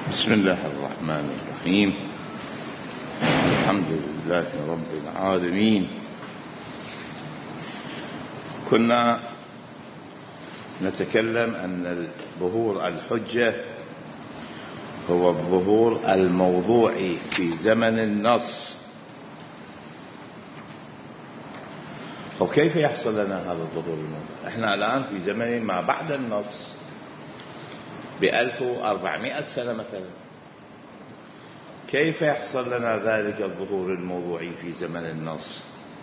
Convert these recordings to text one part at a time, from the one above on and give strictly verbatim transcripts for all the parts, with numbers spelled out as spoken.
بسم الله الرحمن الرحيم. الحمد لله رب العالمين. كنا نتكلم أن ظهور الحجة هو الظهور الموضوعي في زمن النص. وكيف يحصل لنا هذا الظهور الموضوعي؟ احنا الآن في زمن ما بعد النص بألف وأربعمائة سنة مثلا. كيف يحصل لنا ذلك الظهور الموضوعي في زمن النص؟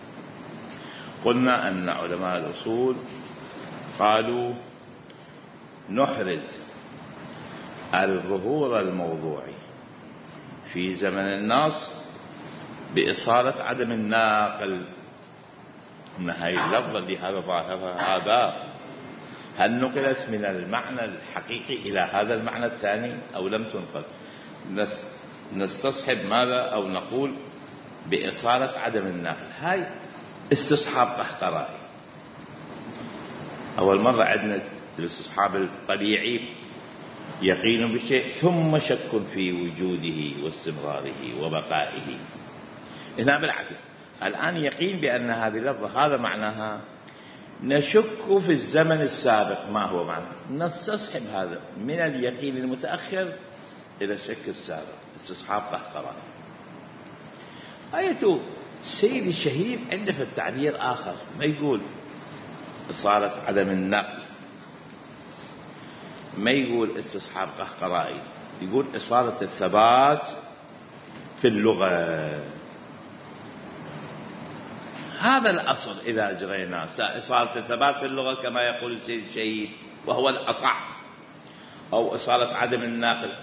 قلنا أن علماء الأصول قالوا نحرز الظهور الموضوعي في زمن النص بإصالة عدم الناقل. أن هذه اللفظة اللي هذا ظاهرها هذا هل نقلت من المعنى الحقيقي إلى هذا المعنى الثاني أو لم تنقل؟ نستصحب ماذا أو نقول بإصالة عدم الناقل. هاي استصحاب قهقرائي. أول مرة عندنا الاستصحاب الطبيعي يقين بشيء ثم شك في وجوده واستمراره وبقائه. هنا بالعكس، الآن يقين بأن هذه اللفظة هذا معناها، نشك في الزمن السابق ما هو معنى، نستصحب هذا من اليقين المتأخر إلى الشك السابق. استصحاب قهقرائي. آية السيد الشهيد عنده في التعبير آخر، ما يقول إصالة عدم النقل، ما يقول استصحاب قهقرائي، يقول إصالة الثبات في اللغة. هذا الأصل إذا أجرينا إصالة الثبات في اللغة كما يقول السيد الشهيد وهو الأصح، أو إصالة عدم الناقل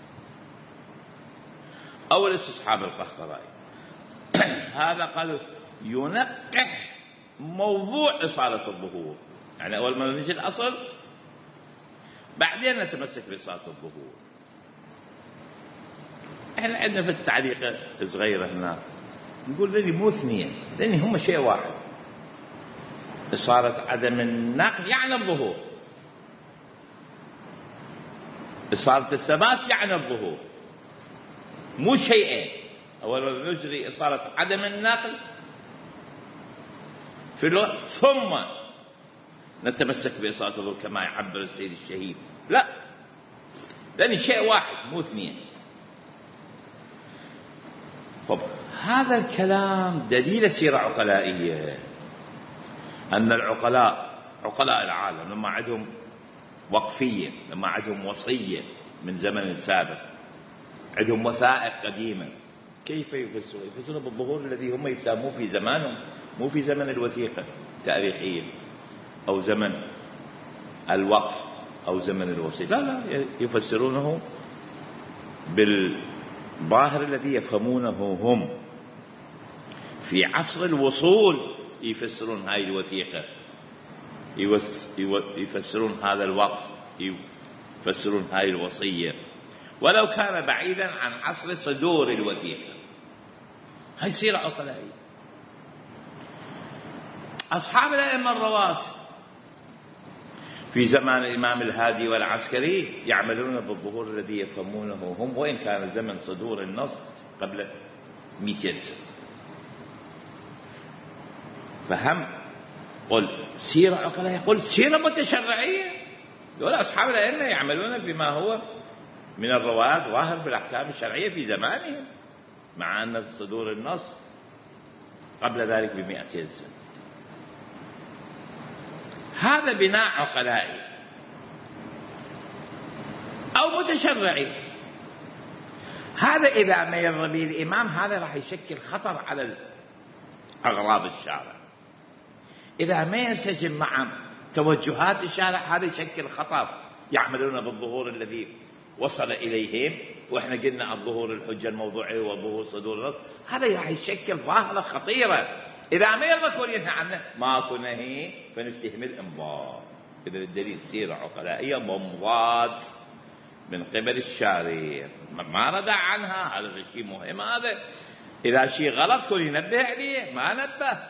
أو الاستصحاب القهقرائي. هذا قالوا ينقح موضوع إصالة الظهور، يعني أول ما نجي الأصل بعدين نتمسك بإصالة الظهور. إحنا عندنا في التعليق صغيرة هنا نقول ذني مو اثنين، ذني هم شيء واحد. إصالة عدم النقل يعني الظهور، إصالة الثبات يعني الظهور، مو شيئين. أول ما نجري إصالة عدم النقل في اللغة ثم نتمسك بإصالة الظهور كما يعبر السيد الشهيد، لا، ذني شيء واحد مو اثنين. طب هذا الكلام دليل سيرة عقلائية، أن العقلاء عقلاء العالم لما عندهم وقفية، لما عندهم وصية من زمن سابق، عندهم وثائق قديمة، كيف يفسرون؟ يفسرون بالظهور الذي هم يفتهموه في زمانهم، مو في زمن الوثيقة التاريخية أو زمن الوقف أو زمن الوصية، لا لا، يفسرونه بالظاهر الذي يفهمونه هم في عصر الوصول. يفسرون هاي الوثيقة، يفسرون هذا الوقف، يفسرون هاي الوصية، ولو كان بعيدا عن عصر صدور الوثيقة. هاي سيرة عقلائية. أصحاب الأئمة الرواة في زمان الإمام الهادي والعسكري يعملون بالظهور الذي يفهمونه هم، وإن كان زمن صدور النص قبل مئتين سنة. فهم قل سيرة عقلائية، قل سيرة متشرعية. دول أصحاب الأئمة يعملون بما هو من الروايات ظاهر بالأحكام الشرعية في زمانهم، مع أن صدور النص قبل ذلك بمئتين سنة. هذا بناء عقلائي أو متشرعي. هذا إذا مر به الإمام هذا راح يشكل خطر على أغراض الشارع. إذا ما ينسجم مع توجهات الشارع هذا يشكل خطر. يعملون بالظهور الذي وصل إليهم، وإحنا قلنا الظهور الحجة الموضوعية وظهور صدور النص، هذا راح يشكل ظاهرة خطيرة. إذا ما يرضى ينهى عنه ماكو نهي فنفتهم الإمضاء. إذا الدليل سيرة عقلائية ممضات من قبل الشارع، ما ردع عنها. هذا شيء مهم. هذا إذا شيء غلط كل ينبه عليه، ما نبه.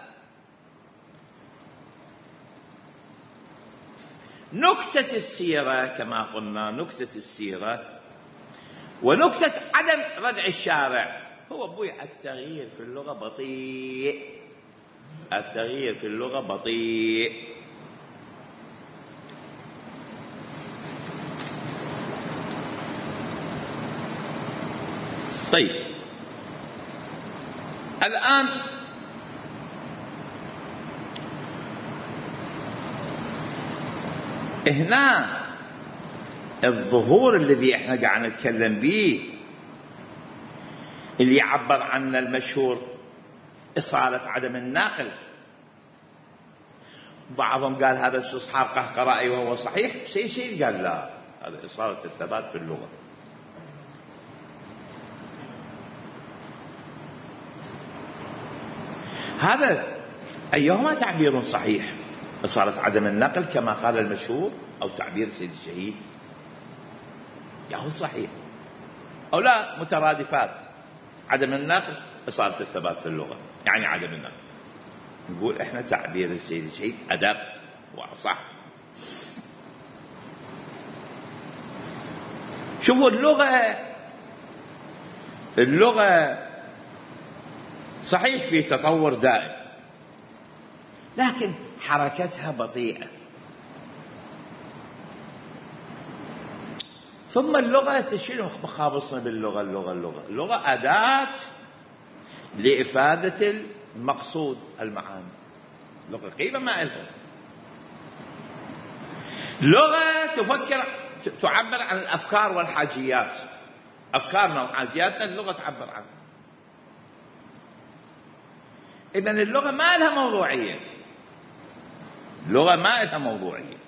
نكتة السيرة كما قلنا، نكتة السيرة ونكتة عدم ردع الشارع هو أبوي التغيير في اللغة بطيء، التغيير في اللغة بطيء. طيب الآن هنا الظهور الذي احنا قاعد نتكلم به اللي يعبر عنه المشهور إصالة عدم الناقل. بعضهم قال هذا استصحاب قهقرائي وهو صحيح، شيء شيء قال لا، هذا إصالة الثبات في اللغة. هذا أيهما تعبير صحيح؟ إصالة عدم النقل كما قال المشهور أو تعبير سيد الشهيد؟ يا هو صحيح أو لا؟ مترادفات، عدم النقل إصالة الثبات في اللغة يعني عدم النقل. نقول إحنا تعبير السيد الشهيد أدق وأصح. شوفوا اللغة، اللغة صحيح في تطور دائم لكن حركتها بطيئة. ثم اللغة تشيل مخابصنا باللغة، اللغة اللغة اللغة أداة لإفادة المقصود المعاني. لغة قيمة ما إلها، لغة تفكر تعبر عن الأفكار والحاجيات، أفكارنا وحاجياتنا اللغة تعبر عنها. إذن اللغة ما لها موضوعية، اللغة ما لها موضوعية.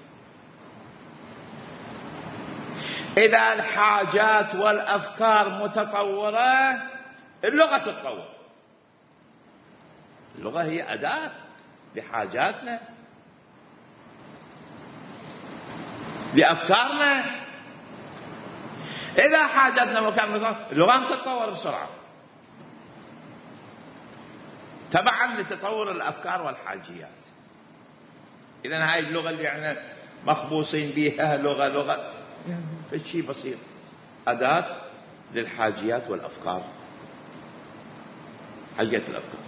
إذا الحاجات والأفكار متطورة اللغة تتطور. اللغة هي أداة لحاجاتنا لأفكارنا. إذا حاجاتنا وكان اللغة تتطور بسرعة تبعا لتطور الأفكار والحاجيات. إذن هاي اللغة اللي احنا مخبوصين بها لغة لغة فشي بسيط، أداة للحاجيات والأفكار، حاجيات الأفكار.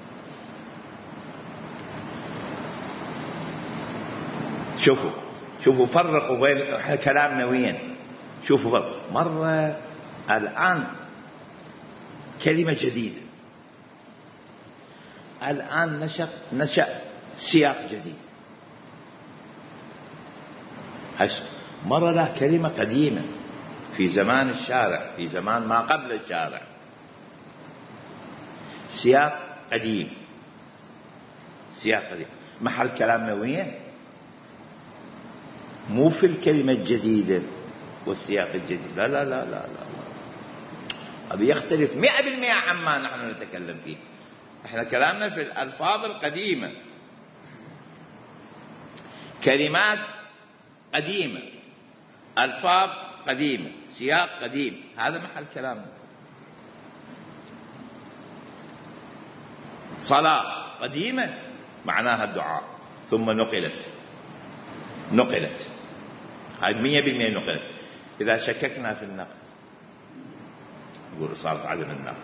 شوفوا شوفوا فرقوا بين كلامنا وين. شوفوا فرق. مرة الآن كلمة جديدة، الآن نشأ نشأ سياق جديد. مرة له كلمة قديمة في زمان الشارع، في زمان ما قبل الشارع، سياق قديم، سياق قديم. محل كلامنا وين؟ مو في الكلمة الجديدة والسياق الجديد، لا لا لا لا لا، هذا يختلف مئة بالمئة عما نحن نتكلم فيه. احنا كلامنا في الألفاظ القديمة، كلمات قديمة، ألفاظ قديمة، سياق قديم، هذا محل كلامنا. صلاة قديمة معناها الدعاء، ثم نقلت نقلت هاي مية بالمية نقلت. إذا شككنا في النقل نقول إصالة عدم النقل،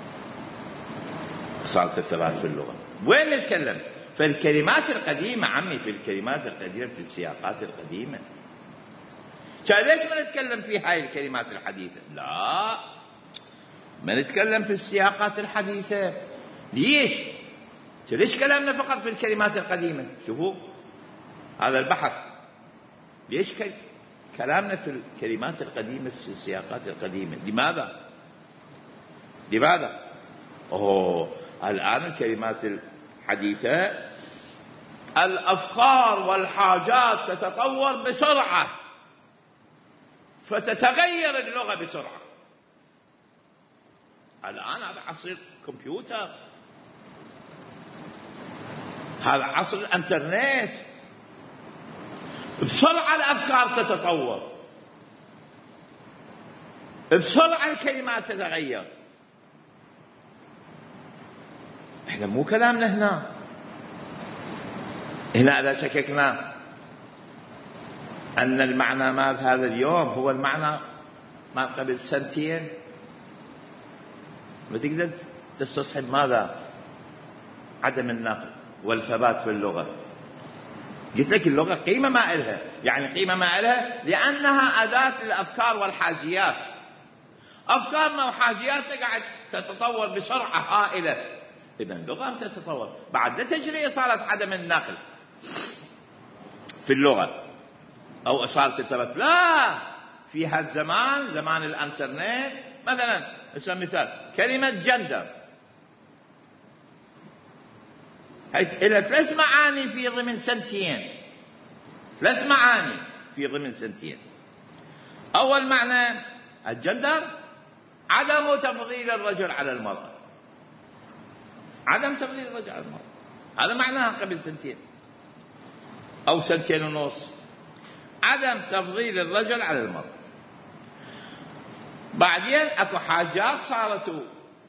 إصالة الثبات في اللغة. وين نتكلم؟ في الكلمات القديمة عمي، في الكلمات القديمة، في السياقات القديمة. كان ليش ما نتكلم في هاي الكلمات الحديثة؟ لا، ما نتكلم في السياقات الحديثة. ليش؟ ليش كلامنا فقط في الكلمات القديمة؟ شوفوا هذا البحث. ليش كلامنا في الكلمات القديمة في السياقات القديمة؟ لماذا؟ لماذا؟ أوه الآن الكلمات الحديثة الأفكار والحاجات تتطور بسرعة، فتتغير اللغة بسرعة. الآن هذا عصر الكمبيوتر، هذا عصر الانترنت، بسرعة الأفكار تتطور، بسرعة الكلمات تتغير. احنا مو كلامنا هنا هنا إذا شككنا أن المعنى مال هذا اليوم هو المعنى ما قبل سنتين ما تقدر تستصحب ماذا؟ عدم النقل والثبات في اللغة. قلت لك اللغة قيمة ما إلها، يعني قيمة ما إلها لأنها أداة للأفكار والحاجيات. أفكارنا وحاجياتنا قاعد تتطور بسرعة هائلة، إذا اللغة تتطور بعد لا تجري إصالة عدم النقل في اللغة أو إصالة الثبات، لا. في هالزمان زمان الانترنت مثلا، اسم مثال كلمة جندر حيث إلى ثلاث معاني في ضمن سنتين، ثلاث معاني في ضمن سنتين. أول معنى الجندر عدم تفضيل الرجل على المرأة، عدم تفضيل الرجل على المرأة، هذا معناها قبل سنتين أو سنتين ونص، عدم تفضيل الرجل على المرأة. بعدين اكو حاجات صارت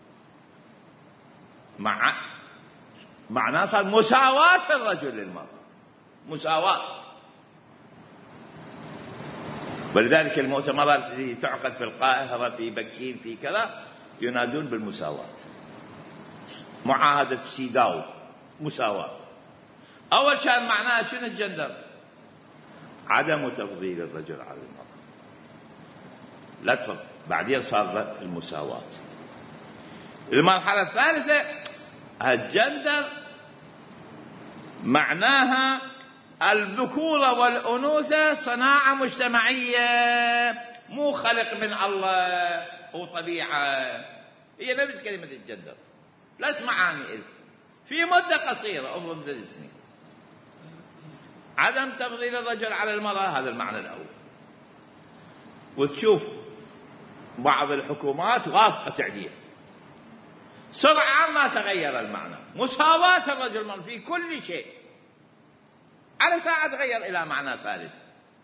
مع معناه صار مساواة الرجل للمرأة، مساواة. ولذلك المؤتمرات التي تعقد في القاهرة في بكين في كذا ينادون بالمساواة، معاهدة سيداو، مساواة. أول كان معناها شنو الجندر؟ عدم تفضيل الرجل على المرأة، لا تفضل. بعدين صار المساواة. المرحلة الثالثة الجندر معناها الذكورة والأنوثة صناعة مجتمعية، مو خلق من الله وطبيعة. هي نفس كلمة الجندر، ثلاث معاني في مدة قصيرة، أفرض ثلاث سنين. عدم تفضيل الرجل على المرأة، هذا المعنى الأول. وتشوف بعض الحكومات وافقة تعديل، سرعة ما تغير المعنى، مساواة الرجل والمرأة في كل شيء، على ساعة تغير إلى معنى ثالث،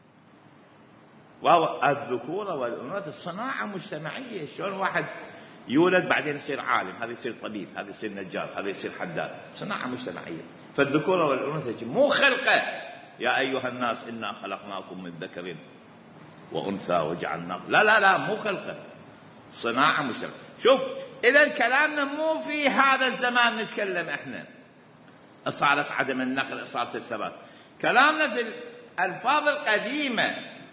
وهو الذكورة والأنوثة صناعة مجتمعية. شلون واحد يولد بعدين يصير عالم، هذا يصير طبيب، هذا يصير نجار، هذا يصير حداد، صناعة مجتمعية. فالذكورة والأنوثة مو خلقة، يا أيها الناس إنا خلقناكم من ذكر وأنثى وجعلناكم، لا لا لا، مو خلقة، صناعة مجتمعية. شوف، إذا كلامنا مو في هذا الزمان نتكلم إحنا إصالة عدم النقل، إصالة الثبات. كلامنا في الألفاظ القديمة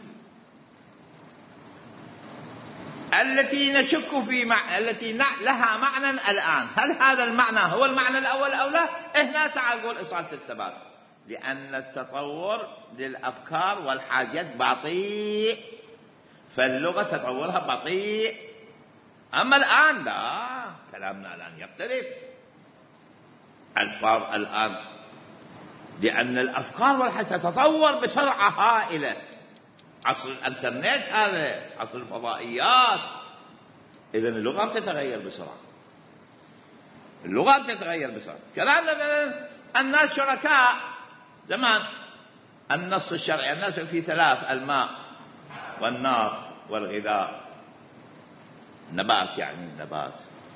التي نشك في مع... التي لها معنى الآن. هل هذا المعنى هو المعنى الأول أو لا؟ هنا تعال نقول إصالة الثبات، لأن التطور للأفكار والحاجات بطيء، فاللغة تطورها بطيء. أما الآن لا، كلامنا الآن يختلف. الفاظ الآن لأن الأفكار والحاجات تتطور بسرعة هائلة. عصر الانترنت هذا، عصر الفضائيات، إذن اللغة تتغير بسرعة، اللغة تتغير بسرعة. كلامنا الناس شركاء. زمان النص الشرعي الناس في ثلاث: الماء والنار والغذاء، نبات يعني نبات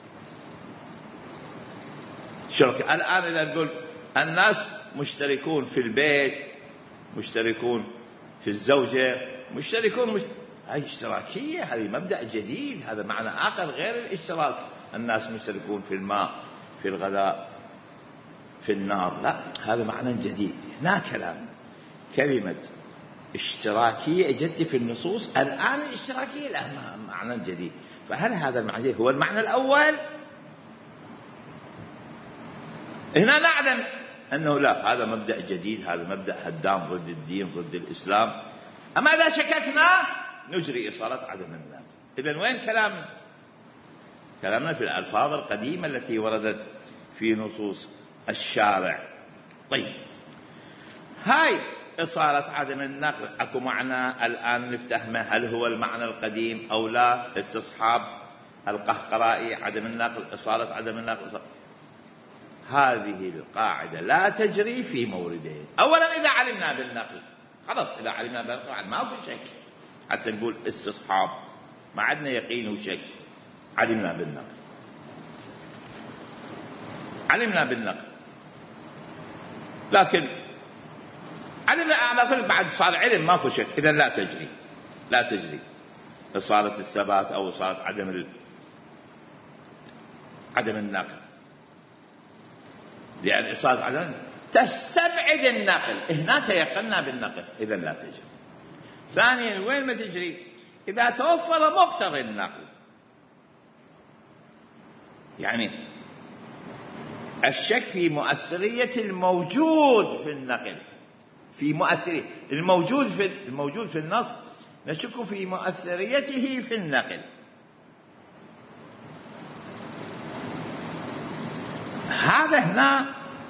شركاء. الآن إذا نقول الناس مشتركون في البيت، مشتركون في الزوجة، مشتركون مش... هاي اشتراكية، هذه مبدأ جديد، هذا معنى آخر غير الاشتراك. الناس مشتركون في الماء، في الغذاء، في النار، لا، هذا معنى جديد. هنا كلام كلمة اشتراكية جديدة في النصوص، الآن الاشتراكية لها معنى جديد. فهل هذا المعنى هو المعنى الأول؟ هنا نعلم أنه لا، هذا مبدأ جديد، هذا مبدأ هدام ضد الدين، ضد الإسلام. أما إذا شككنا نجري إصالة عدم النقل. إذن وين كلامنا؟ كلامنا في الألفاظ القديمة التي وردت في نصوص الشارع. طيب، هاي إصالة عدم النقل أكو معنى الآن نفتهمه، هل هو المعنى القديم أو لا؟ استصحاب القهقرائي عدم النقل، إصالة عدم النقل. هذه القاعدة لا تجري في موردين. أولا إذا علمنا بالنقل، خلاص، إذا علمنا بالنقل ما في شك، حتى نقول استصحاب ما عندنا يقين وشك، علمنا بالنقل، علمنا بالنقل. لكن علمنا على بعد صار علم ماكو شك، إذن لا تجري، لا تجري إصالة الثبات أو إصالة عدم عدم النقل، لأن إصالة عدم تستبعد النقل، هنا تيقنا بالنقل، إذا لا تجري. ثانيا وين ما تجري؟ إذا توفر مقتضى النقل، يعني الشك في مؤثرية الموجود في النقل، في مؤثرية الموجود في الموجود في النص، نشك في مؤثريته في النقل. هذا هنا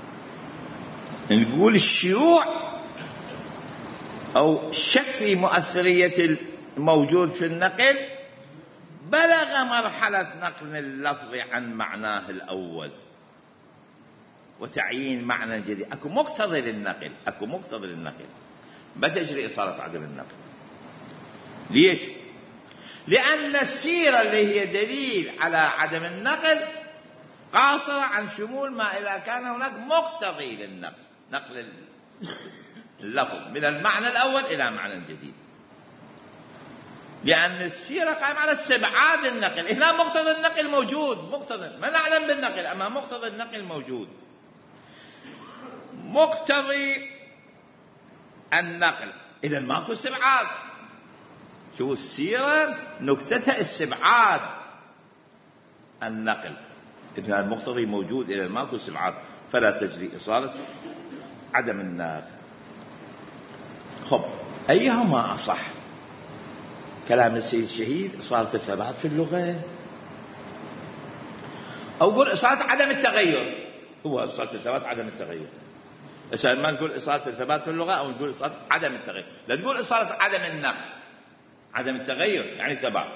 نقول الشيوع أو الشك في مؤثرية الموجود في النقل بلغ مرحلة نقل اللفظ عن معناه الأول وتعيين معنى جديد. أكو مقتضى للنقل، أكو مقتضى للنقل، ما تجري إصالة عدم النقل. ليش؟ لأن السيرة اللي هي دليل على عدم النقل قاصرة عن شمول ما إذا كان هناك مقتضي للنقل، نقل اللفظ من المعنى الأول إلى معنى جديد، لأن السيرة قائمة على استبعاد النقل. هنا مقتضى النقل موجود، مقتضى ما نعلم بالنقل، أما مقتضى النقل موجود. مقتضي النقل إذا ماكو استبعاد. شو السيرة نكتتها استبعاد النقل، إذا المقتضي موجود إذا ماكو استبعاد، فلا تجري إصالة عدم النقل. خب أيهما أصح؟ كلام السيد الشهيد إصالة الثبات في اللغة، أو قول إصالة عدم التغير؟ هو إصالة الثبات عدم التغير. إذا ما نقول إصالة الثبات في اللغة أو نقول إصالة عدم التغير، لا تقول إصالة عدم النقل، عدم التغير يعني ثبات.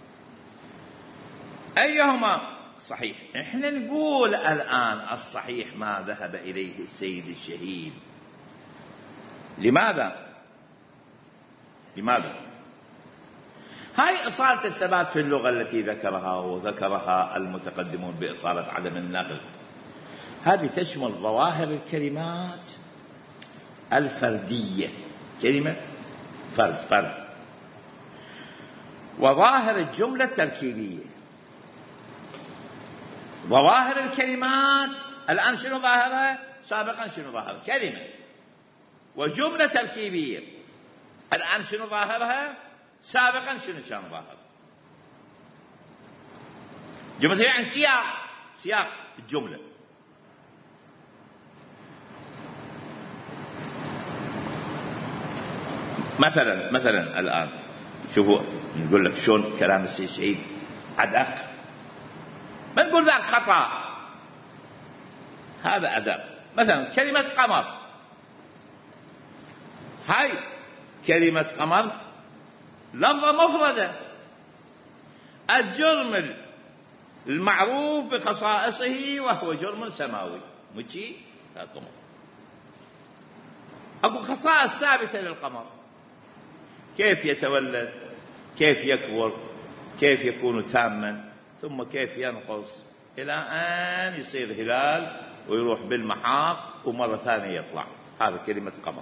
أيهما صحيح؟ إحنا نقول الآن الصحيح ما ذهب إليه السيد الشهيد. لماذا؟ لماذا؟ هاي إصالة الثبات في اللغة التي ذكرها وذكرها المتقدمون بإصالة عدم النقل، هذه تشمل ظواهر الكلمات الفردية، كلمة فرد فرد، وظاهر الجملة التركيبية. ظواهر الكلمات الآن شنو ظاهرها؟ سابقا شنو ظاهرها؟ كلمة وجملة تركيبية. الآن شنو ظاهرها؟ سابقا شنو كان ظاهر؟ جملة يعني سياق، سياق الجملة. مثلا مثلا الآن شوفوا نقول لك شلون كلام السيد الشهيد أدق، ما نقول ذاك خطأ، هذا أدق. مثلا كلمة قمر، هاي كلمة قمر لفظة مفردة، الجرم المعروف بخصائصه وهو جرم سماوي، مجي القمر. أكو خصائص ثابتة للقمر، كيف يتولد، كيف يكبر، كيف يكون تاما، ثم كيف ينقص إلى أن يصير هلال ويروح بالمحاق ومرة ثانية يطلع. هذا كلمة قمر.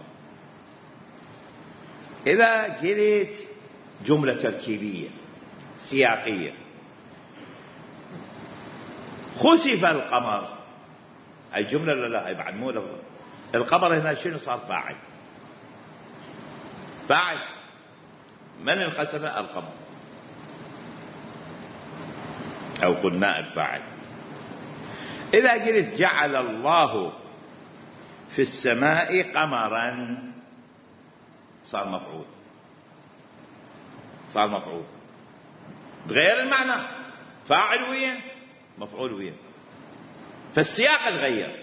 إذا قلت جملة تركيبية سياقية، خسف القمر، أي جملة لا لا بعد مو لفظ. القمر هنا شنو صار؟ فاعل. فاعل من انخسف؟ القمر، أو قل نائب فاعل. إذا قلت جعل الله في السماء قمرا، صار مفعول، صار مفعول، تغير المعنى، فاعل وين مفعول وين، فالسياق تغير.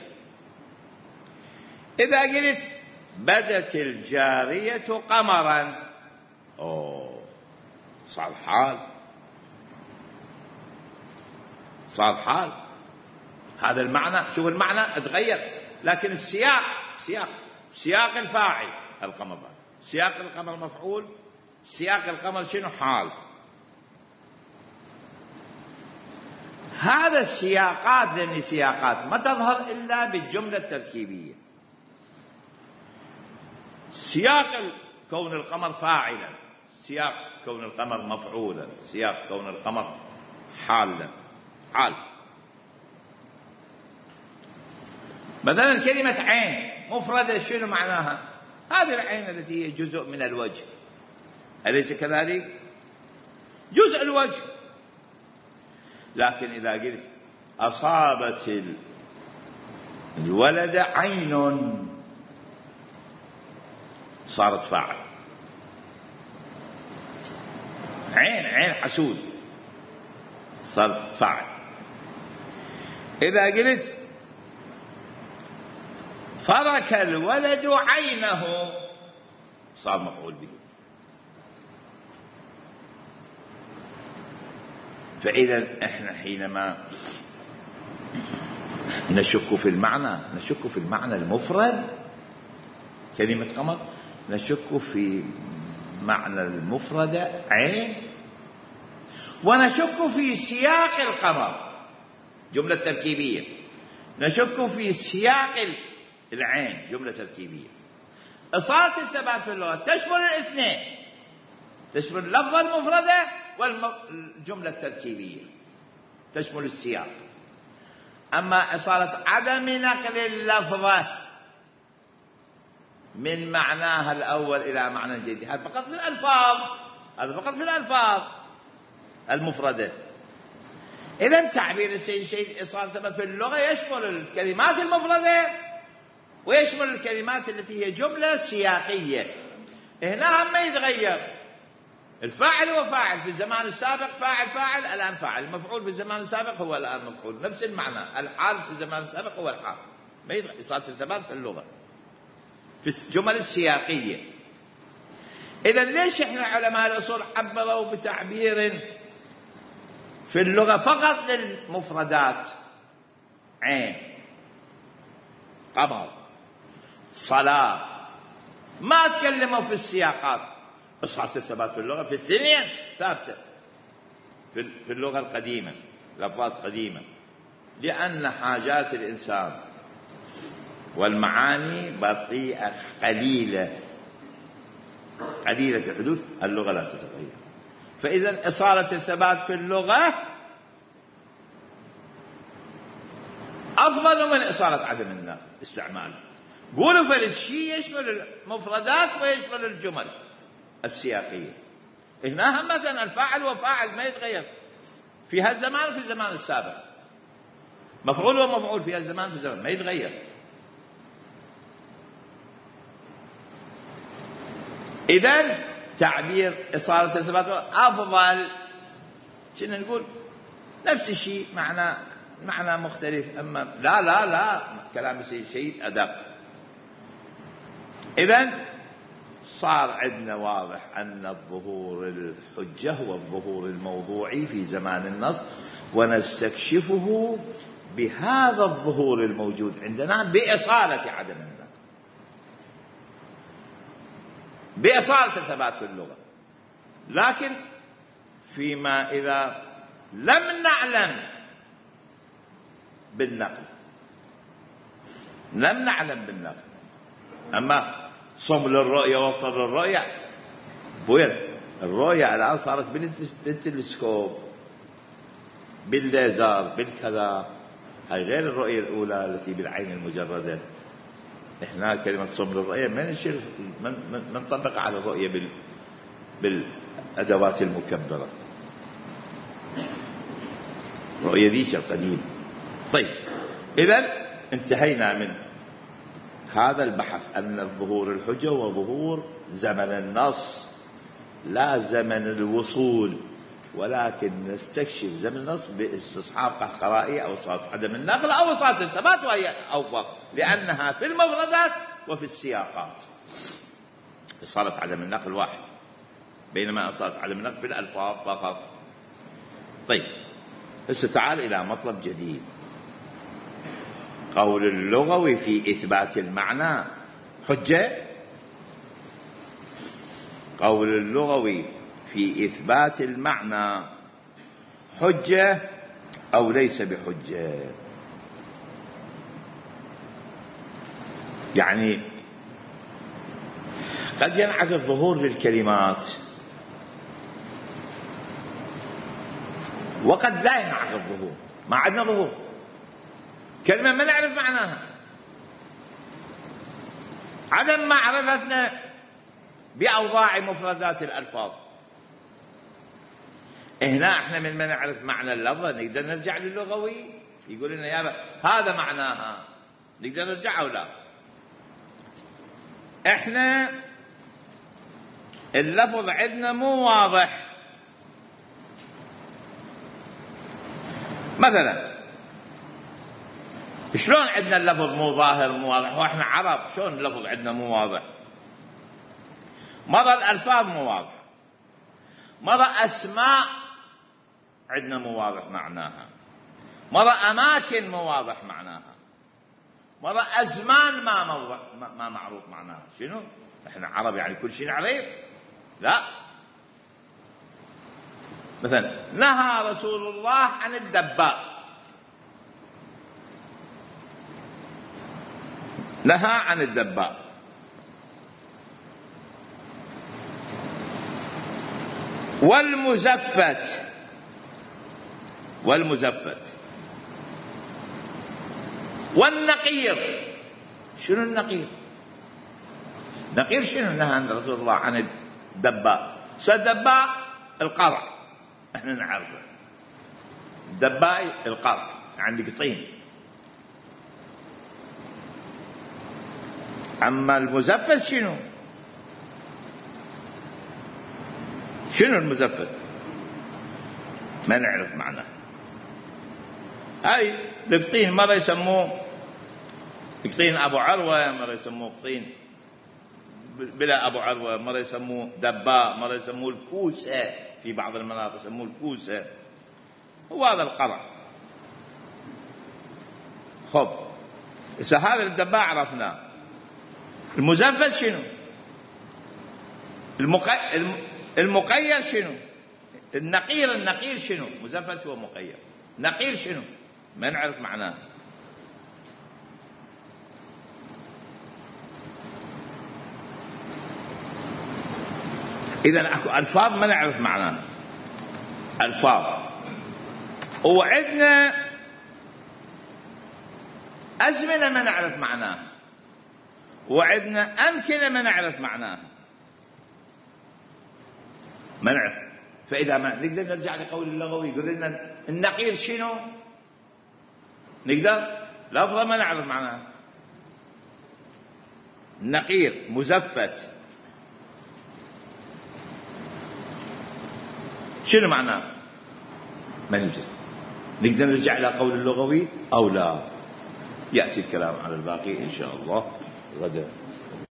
إذا قلت بدت الجارية قمرا، أوه صار حال، صار حال. هذا المعنى، شوف المعنى تغير، لكن السياق سياق سياق الفاعل القمر، سياق القمر مفعول، سياق القمر شنو؟ حال. هذا السياقات، لأن السياقات ما تظهر إلا بالجملة التركيبية. سياق كون القمر فاعلا، سياق كون القمر مفعولا، سياق كون القمر حالا، حال. مثلا كلمة عين مفردة شنو معناها؟ هذه العين التي هي جزء من الوجه، أليس كذلك؟ جزء الوجه. لكن إذا قلت أصابت الولد عين صارت فاعل. عين عين حسود صارت فاعل. إذا قلت فرك الولد عينه صار مفعول به. فإذا إحنا حينما نشك في المعنى نشك في المعنى المفرد كلمة قمر، نشك في معنى المفرد عين، ونشك في سياق القمر جملة تركيبية، نشك في سياق العين جملة تركيبية. إصالة الثبات في اللغة تشمل الاثنين، تشمل اللفظة المفردة والجملة التركيبية، تشمل السياق. أما إصالة عدم نقل اللفظة من معناها الأول إلى معنى جديد هذا فقط في الألفاظ، هذا فقط في الألفاظ المفردة. إذن تعبير السيد الشهيد إصالة الثبات في اللغة يشمل الكلمات المفردة ويشمل الكلمات التي هي جملة سياقية. هنا هم ما يتغير، الفاعل هو فاعل في الزمان السابق، فاعل فاعل الآن فاعل، المفعول في الزمان السابق هو الآن مفعول، نفس المعنى. الحال في الزمان السابق هو الحال، ما يتغير. إصالة الثبات في اللغة في الجمل السياقية. إذن ليش إحنا علماء الأصول عبروا بتعبير في اللغة فقط للمفردات عين قمر صلاة، ما تكلموا في السياقات؟ إصالة الثبات في اللغة في الثنين ثابتة في اللغة القديمة، الألفاظ قديمة، لأن حاجات الإنسان والمعاني بطيئة قليلة قليلة الحدوث، اللغة لا تتغير. فإذا إصالة الثبات في اللغة أفضل من إصالة عدم النقل استعمال. قولوا فرد شيء يشمل المفردات ويشمل الجمل السياقية. هنا هم مثلا الفاعل وفاعل ما يتغير في هالزمان وفي الزمان السابق، مفعول ومفعول في هالزمان وفي الزمان ما يتغير. إذن تعبير إصالة الثبات أفضل. شنو نقول؟ نفس الشيء معنى معنى مختلف. أما لا لا لا كلام السيد الشهيد أدق. إذن صار عندنا واضح أن الظهور الحجة هو الظهور الموضوعي في زمان النص، ونستكشفه بهذا الظهور الموجود عندنا بإصالة عدم النقل، بإصالة الثبات في اللغة. لكن فيما إذا لم نعلم بالنقل، لم نعلم بالنقل، أما صم للرؤية وفطر للرؤية، وين الرؤية الآن صارت بالتلسكوب بالليزر بالكذا، هاي غير الرؤية الأولى التي بالعين المجردة. إحنا كلمة صم للرؤية ما نشير من نطبق على الرؤية بال بالأدوات المكبرة، الرؤية ذي شيء قديم. طيب إذن انتهينا من هذا البحث أن الظهور الحجة وظهور زمن النص لا زمن الوصول، ولكن نستكشف زمن النص باستصحاب قهقرائي أو إصالة عدم النقل أو إصالة الثبات، وهي أوفر لأنها في المفردات وفي السياقات. إصالة عدم النقل واحد، بينما إصالة عدم النقل في الألفاظ فقط. طيب هسه تعال إلى مطلب جديد، قول اللغوي في إثبات المعنى حجة. قول اللغوي في إثبات المعنى حجة أو ليس بحجة؟ يعني قد ينعكس الظهور للكلمات وقد لا ينعكس الظهور. ما عندنا ظهور كلمة ما نعرف معناها، عدم معرفتنا بأوضاع مفردات الألفاظ. هنا احنا من ما نعرف معنى اللفظة نقدر نرجع للغوي يقول لنا يا هذا معناها، نقدر نرجع أو لا. احنا اللفظ عندنا مو واضح. مثلا شلون عندنا اللفظ مو ظاهر مو واضح واحنا عرب؟ شلون اللفظ عندنا مو واضح؟ مرة الألفاظ مو واضحة، مرة أسماء عندنا مو واضح معناها، مرة أماكن مو واضح معناها، مرة أزمان ما موضح ما معروف معناها. شنو؟ احنا عرب يعني كل شيء نعرف؟ لا. مثلا نهى رسول الله عن الدباء، نهى عن الدباء. والمزفت، والمزفت والنقير. شنو النقير؟ نقير شنو؟ نهى رسول الله عن الدباء. الدباء القرع احنا نعرفه، الدباء القرع عند قطين. اما المزفت شنو؟ شنو المزفت؟ ما نعرف معناه. هاي القطين مرة يسموه قطين أبو عروة، مرة يسموه قطين بلا أبو عروة، مرة يسموه دباء، مرة يسموه الكوسة، في بعض المناطق يسموه الكوسة. هو هذا القرع. خب إذا هذا الدباء عرفناه. المزفت شنو؟ المقي... المقير شنو؟ النقير. النقير شنو؟ مزفت هو مقير. نقير شنو؟ ما نعرف معناه. إذا أكو ألفاظ ما نعرف معناه، ألفاظ. وعندنا أزمنة ما نعرف معناه، وعندنا أمكنة ما نعرف معناه، ما نعرف. فإذا ما نقدر نرجع لقول اللغوي يقول لنا النقير شنو؟ نقدر لفظة ما نعرف معناه. النقير مزفت شنو معناه؟ ما نقدر. نقدر نرجع إلى قول اللغوي أو لا. يأتي الكلام على الباقي إن شاء الله غدا.